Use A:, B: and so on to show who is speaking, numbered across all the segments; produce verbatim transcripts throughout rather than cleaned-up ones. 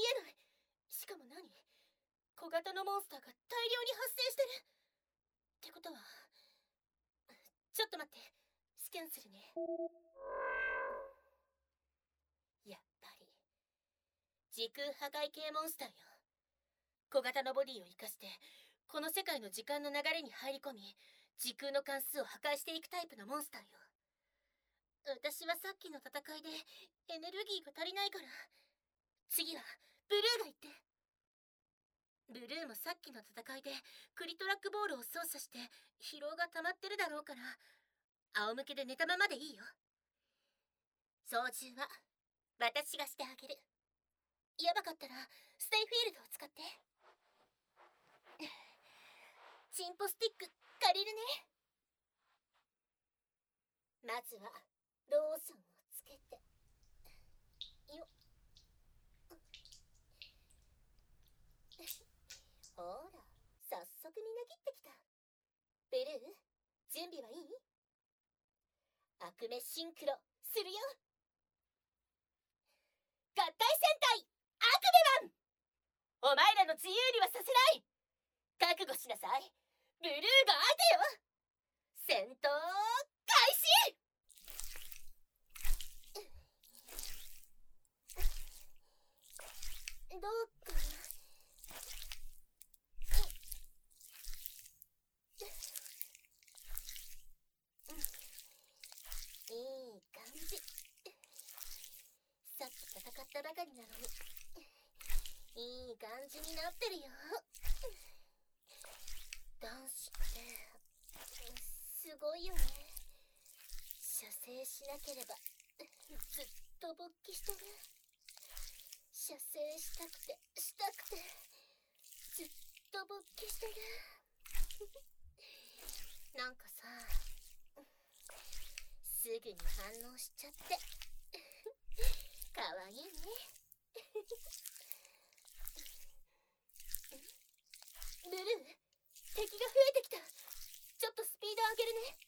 A: えない。しかも何、小型のモンスターが大量に発生してるってことは、ちょっと待って、スキャンするね。やっぱり時空破壊系モンスターよ。小型のボディを生かしてこの世界の時間の流れに入り込み、時空の関数を破壊していくタイプのモンスターよ。私はさっきの戦いでエネルギーが足りないから、次はブルーが言って。ブルーもさっきの戦いでクリトラックボールを操作して疲労が溜まってるだろうから、仰向けで寝たままでいいよ。操縦は私がしてあげる。やばかったらステイフィールドを使って。チンポスティック借りるね。まずはローションをつけてよ。ほら、早速みなぎってきた。ブルー、準備はいい？悪目シンクロするよ。合体戦隊アクベマン、お前らの自由にはさせない。覚悟しなさい。ブルーが相手よ。戦闘開始。どうかな。いい感じ。さっき戦ったばかりなのにいい感じになってるよ。男子ってすごいよね。射精しなければずっと勃起してる。射精したくてしたくてずっと勃起してる。なんかさ、すぐに反応しちゃってかわいいね。ブルー、敵が増えてきた。ちょっとスピード上げるね。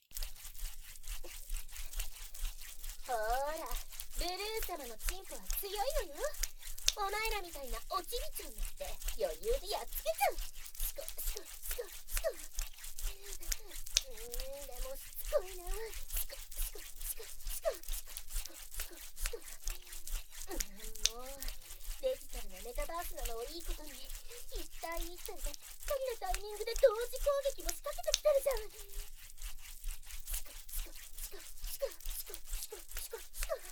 A: ほーら、ブルー様のチンコは強いのよ。お前らみたいなおちびちゃんなんて余裕でやっつけちゃう。シコシコシコシコ。うーん、でもしつこいな。シコシコシコシコシコシコシコ。うん、もうデジタルなメタバースなのをいいことに、一体一体で神のタイミングで同時攻撃も仕掛けてきてるじゃん。シコシコシコシコシコシコシコ。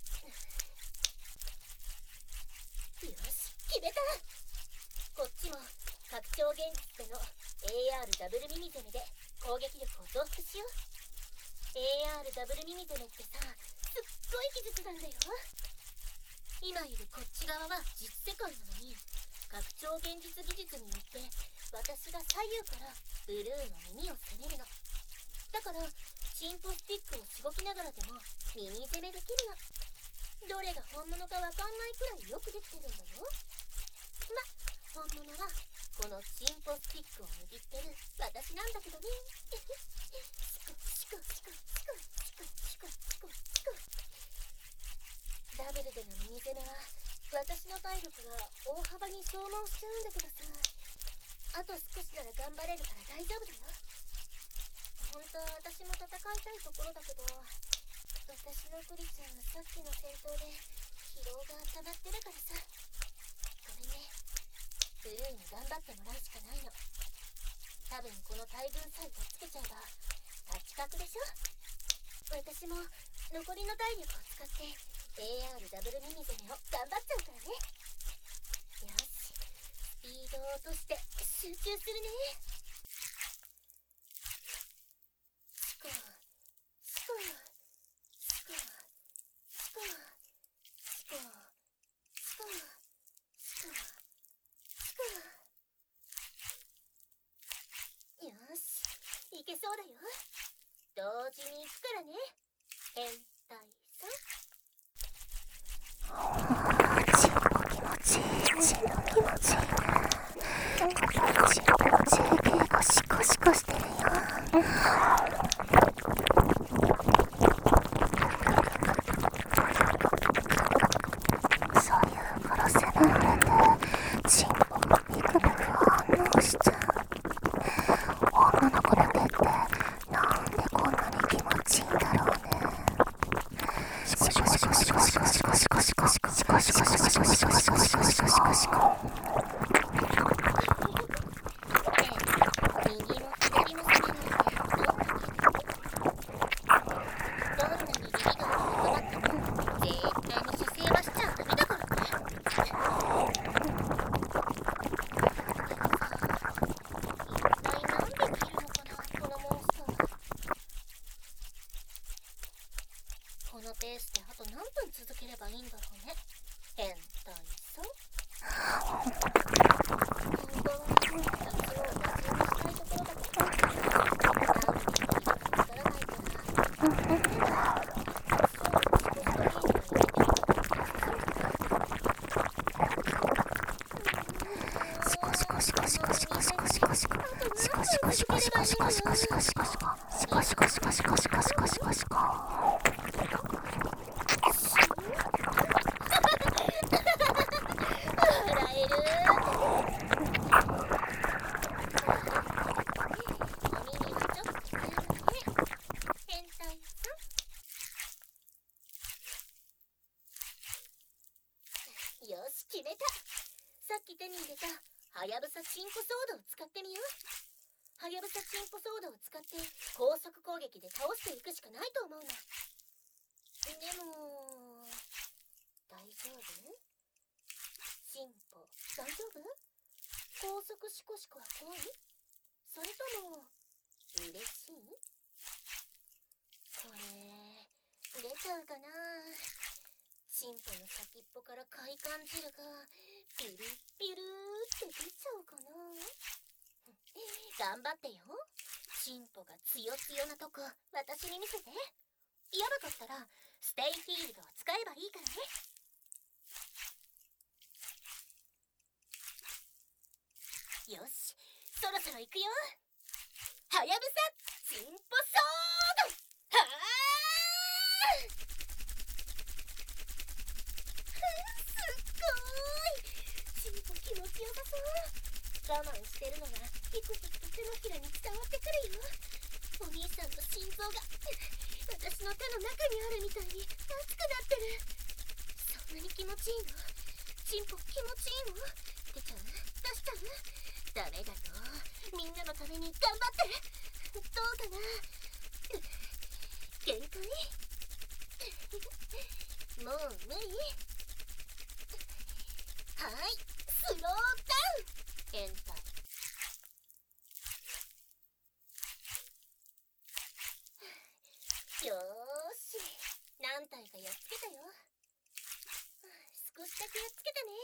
A: よし、決めた。こっちも拡張現実での エーアール ダブルミミゼメで攻撃力を増幅しよう。 エーアール ダブルミミゼメってさ、すっごい技術なんだよ。今いるこっち側は実世界なのに、拡張現実技術によって私が左右からブルーの耳を攻めるの。だからチンポスティックをしごきながらでも耳攻めできるの。どれが本物かわかんないくらいよくできてるんだよ。ま、本物はこのチンポスティックを握ってる私なんだけどね。シコシコシコシコシコシコシコシコ。ダブルでのミニ攻めは私の体力が大幅に消耗しちゃうんだけどさ、あと少しなら頑張れるから大丈夫だよ。本当は私も戦いたいところだけど、私のクリちゃんはさっきの戦闘で疲労が溜まってるからさ。ごめんね。ブルーに頑張ってもらうしかないの。多分この大群さえとっつけちゃえば勝ち確でしょ。私も残りの体力を使って エーアール ダブルミミゼメを頑張っちゃうからね。よし、スピードを落として集中するね。シコシコシコシコシコシコシコシコシコ。よし、いけそうだよ。同時に行くからね。変態さん。気持ちいい、ちんの気持ちいいな。ちんの気持ちいい、ケイコシコシコしてるよ。そういう殺せないんだ。 ペースであと何分続ければいいんだろうね。変態さん。本当は夏を夏にしたいところだけど、会うべき人がわからないから、よし、決めた。さっき手に入れたはやぶさチンポソードを使ってみよう。はやぶさチンポソードを使って高速攻撃で倒していくしかないと思うな。でも大丈夫？チンポ大丈夫？高速シコシコは怖い？それとも嬉しい？これ出ちゃうかな。チンポの先っぽから快感汁がピルッピルーって出ちゃうかな。頑張ってよ。チンポがつよつよなとこ私に見せて。やばかったらステイフィールドを使えばいいからね。よし、そろそろ行くよ。はやぶさチンポソード。はあチンポ気持ちよさそう。我慢してるのがヒクヒクと手のひらに伝わってくるよ。お兄さんの心臓が私の手の中にあるみたいに熱くなってる。そんなに気持ちいいの？チンポ気持ちいいの？出ちゃう？出しちゃう？ダメだよ。みんなのために頑張って。どうかな？限界？もう無理？はい、スローダウン。変態。よーし、何体かやっつけたよ。少しだけやっつけたね。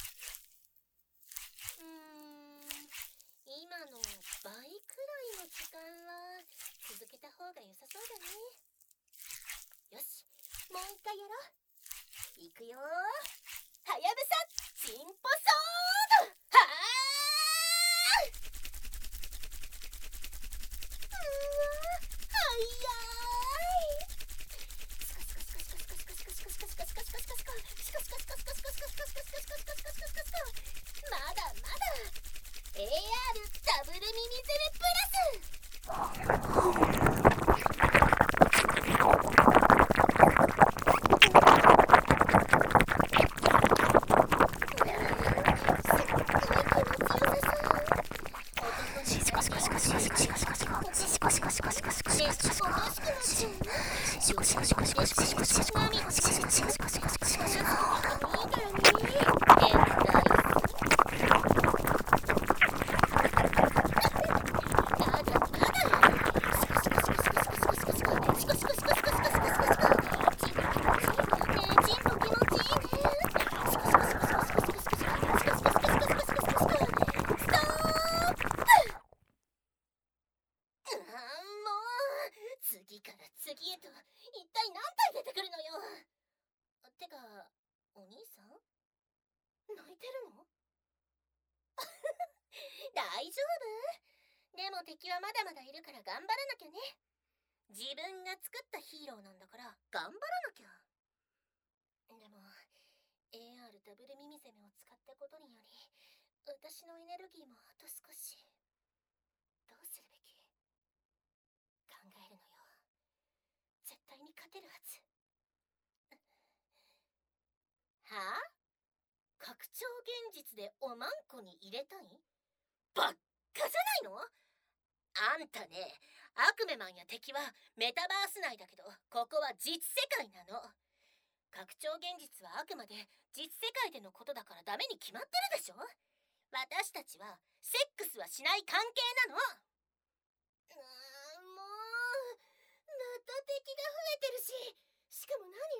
A: うーん、今の倍くらいの時間は続けた方が良さそうだね。よし、もう一回やろう。いくよー。はやぶさチンポソード。はあうわ早い。まだまだ エーアール ダブルミミゼルプラス。次から次へと一体何体出てくるのよ。てかお兄さん泣いてるの？大丈夫？でも敵はまだまだいるから頑張らなきゃね。自分が作ったヒーローなんだから頑張らなきゃ。でも エーアール ダブルミミゼメを使ったことにより私のエネルギーもあと少し。どうするべき？考えるのよ。絶対に勝てるはず。はあ？拡張現実でおまんこに入れたい？ばっかじゃないの？あんたね、アクメマンや敵はメタバース内だけどここは実世界なの。拡張現実はあくまで実世界でのことだからダメに決まってるでしょ。私たちはセックスはしない関係なの。あーもうまた敵が増えてるし、しかも何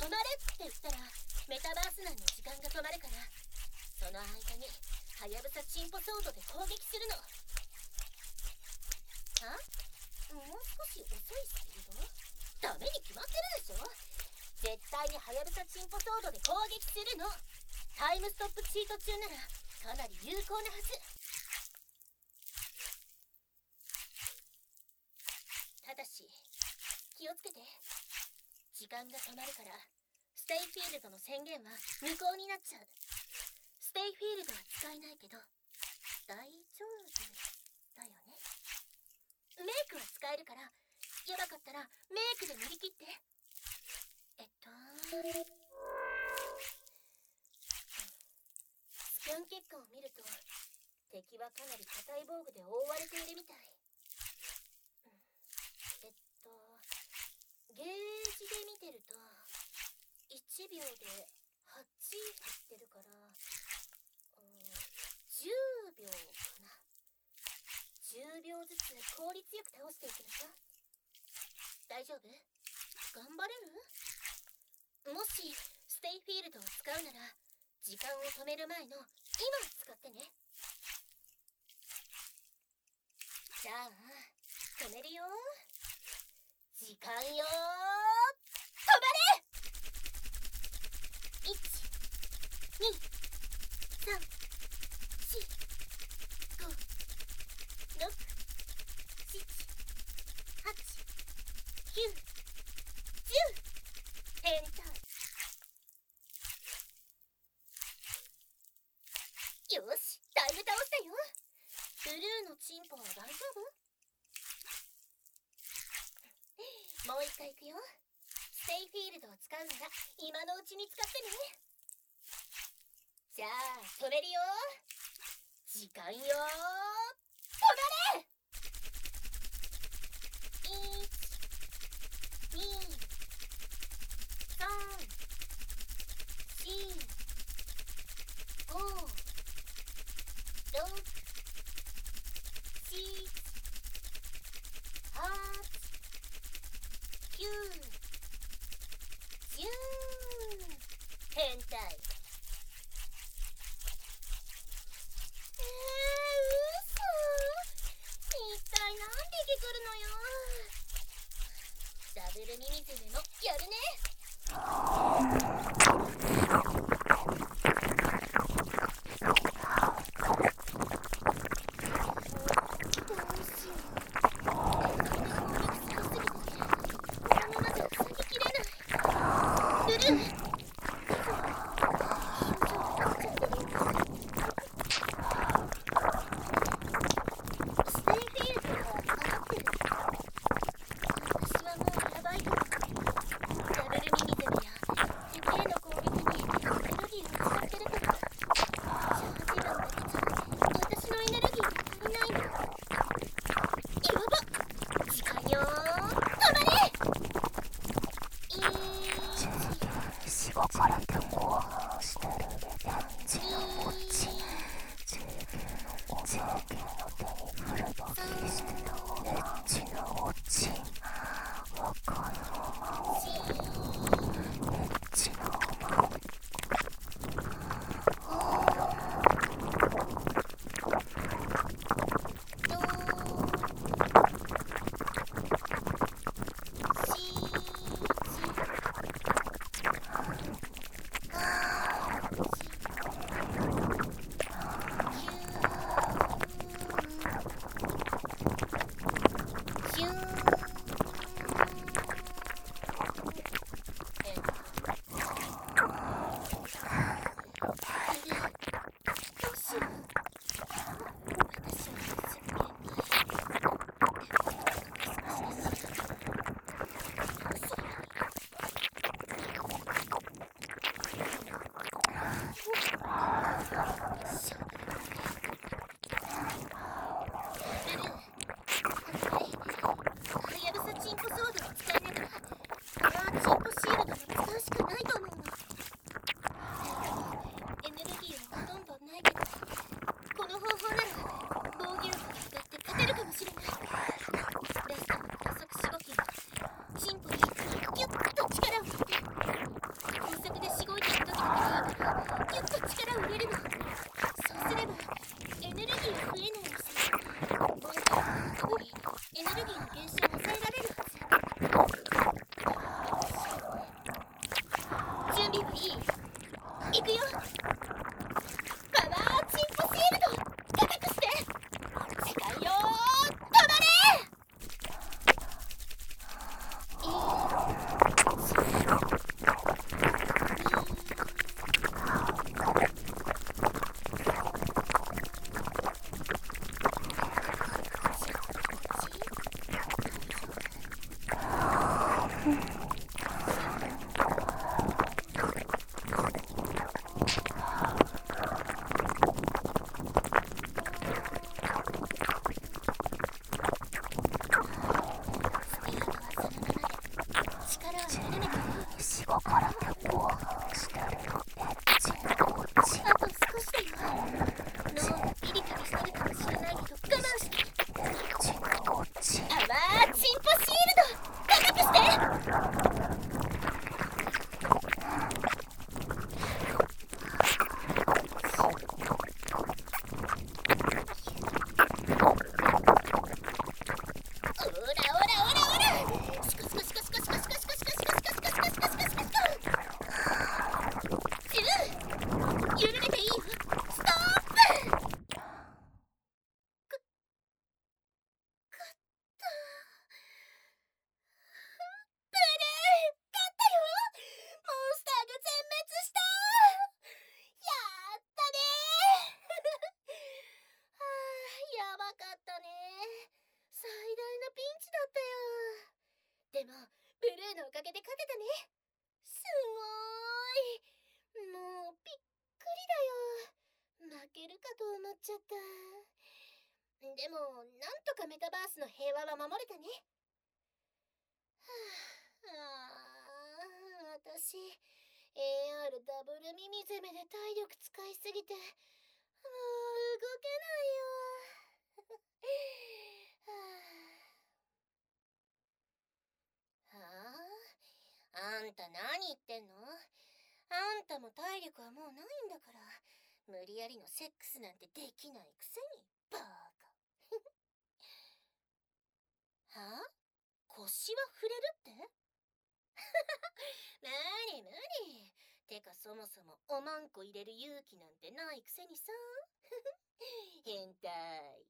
A: 止まれって言ったらメタバース内の時間が止まるから、その間にハヤブサチンポソードで攻撃するの。は？もう少し遅いスピード？ダメに決まってるでしょ。絶対にハヤブサチンポソードで攻撃するの。タイムストップチート中ならかなり有効なはず。ただし気をつけて、時間が止まるからステイフィールドの宣言は無効になっちゃう。ステイフィールドは使えないけど大丈夫だよね。メイクは使えるから、やばかったらメイクで乗り切って。えっとスキャン結果を見ると敵はかなり硬い防具で覆われているみたい。えっとゲージで見てるといちびょうではち減ってるから、じゅうびょうかな。じゅうびょうずつ効率よく倒していくのさ。大丈夫？頑張れる？もしステイフィールドを使うなら時間を止める前の今使ってね。じゃあ止めるよ。時間よー、止まれ！いち、に、さん、し、ご、ろく、しち、はち、きゅう、じゅう。変態。よし、だいぶ倒したよ。ブルーのチンポは大丈夫？もう一回いくよ。ステイフィールドを使うなら今のうちに使ってね。じゃあ止めるよ。時間よー、止まれ！いち、に、さん、し、ご、ろく、し、はち、きゅう、じゅう。変態。えー、嘘。一体何匹来るのよ。ダブルミミズメもやるね。 備はいい？行くよ。パワーチンポシールド高くして。世界よー止まれ。でもブルーのおかげで勝てたね。すごーい。もうびっくりだよ。負けるかと思っちゃった。でもなんとかメタバースの平和は守れたね。はあ、あ私 エーアール ダブル耳攻めで体力使いすぎてもう動けないよ。はあ、あんた何言ってんの？あんたも体力はもうないんだから、無理やりのセックスなんてできないくせに、バーカ。はあ？腰は触れるって？無理無理。てかそもそもおまんこ入れる勇気なんてないくせにさ。変態。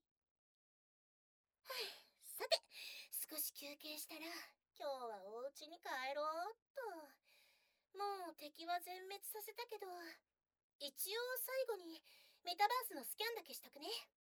A: さて、少し休憩したら今日はお家に帰ろうっと。もう敵は全滅させたけど、一応最後にメタバースのスキャンだけしとくね。